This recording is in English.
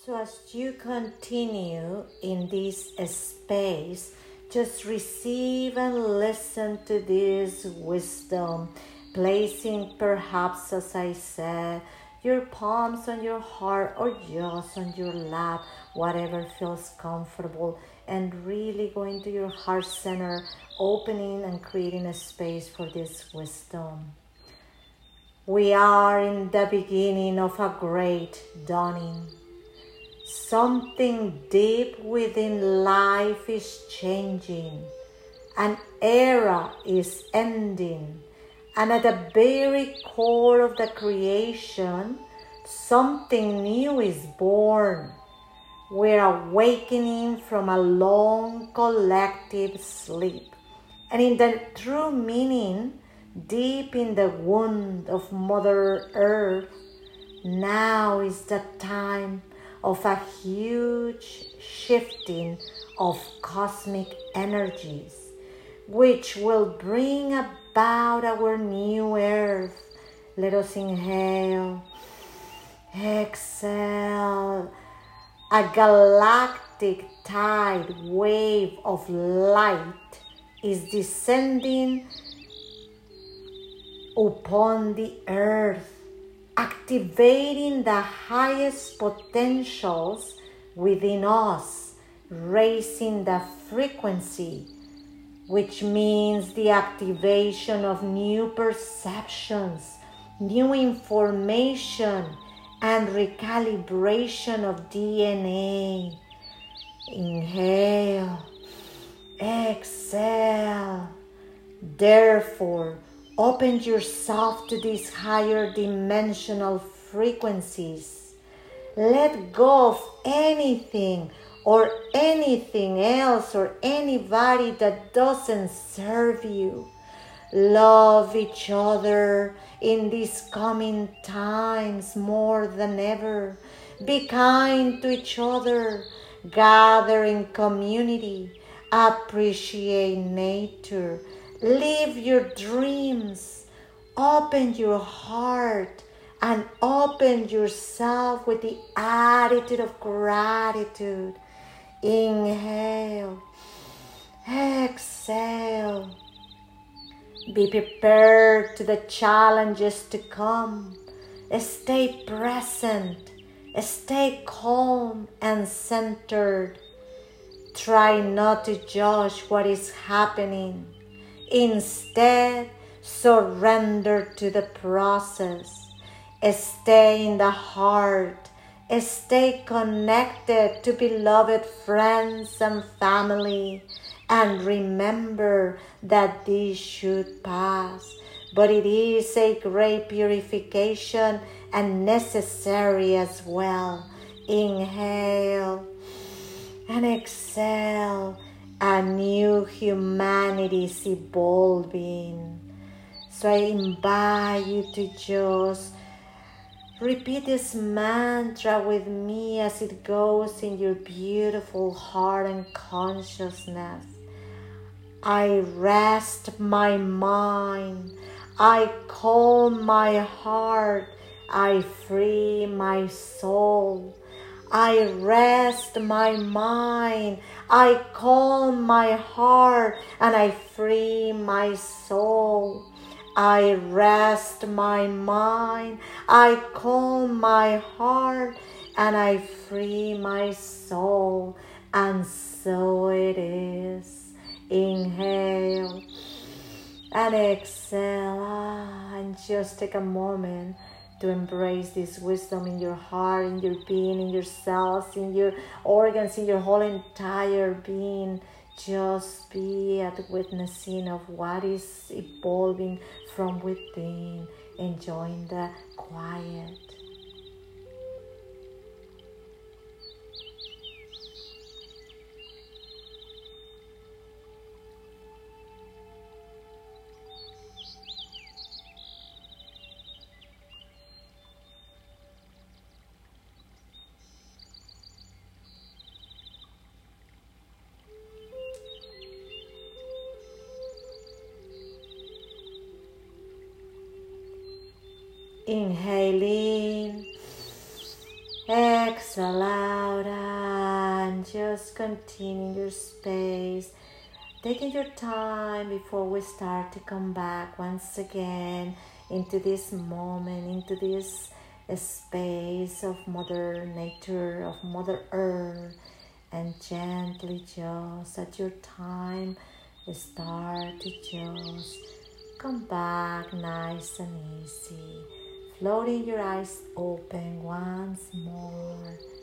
So, as you continue in this space, just receive and listen to this wisdom, placing perhaps, as I said, your palms on your heart or just on your lap, whatever feels comfortable, and really going to your heart center, opening and creating a space for this wisdom. We are in the beginning of a great dawning. Something deep within life is changing. An era is ending. And at the very core of the creation, something new is born. We're awakening from a long collective sleep. And in the true meaning, deep in the wound of Mother Earth, now is the time of a huge shifting of cosmic energies, which will bring about our new earth. Let us inhale, exhale. A galactic tide wave of light is descending upon the earth, activating the highest potentials within us, raising the frequency, which means the activation of new perceptions, new information, and recalibration of DNA. Inhale, exhale. Therefore, open yourself to these higher dimensional frequencies. Let go of anything or anything else or anybody that doesn't serve you. Love each other in these coming times more than ever. Be kind to each other. Gather in community. Appreciate nature. Live your dreams. Open your heart and open yourself with the attitude of gratitude. Inhale. Exhale. Be prepared to the challenges to come. Stay present. Stay calm and centered. Try not to judge what is happening. Instead, surrender to the process. Stay in the heart. Stay connected to beloved friends and family. And remember that this should pass. But it is a great purification and necessary as well. Inhale and exhale. A new humanity is evolving. So I invite you to just repeat this mantra with me as it goes in your beautiful heart and consciousness. I rest my mind. I calm my heart. I free my soul. I rest my mind. I calm my heart and I free my soul. I rest my mind. I calm my heart and I free my soul. And so it is. Inhale and exhale. And just take a moment to embrace this wisdom in your heart, in your being, in your cells, in your organs, in your whole entire being. Just be at witnessing of what is evolving from within, enjoying the quiet. Inhaling Exhale out and just continue your space. Taking your time before we start to come back once again into this moment, into this space of Mother Nature, of Mother Earth, and gently just at your time start to just come back nice and easy, floating your eyes open once more.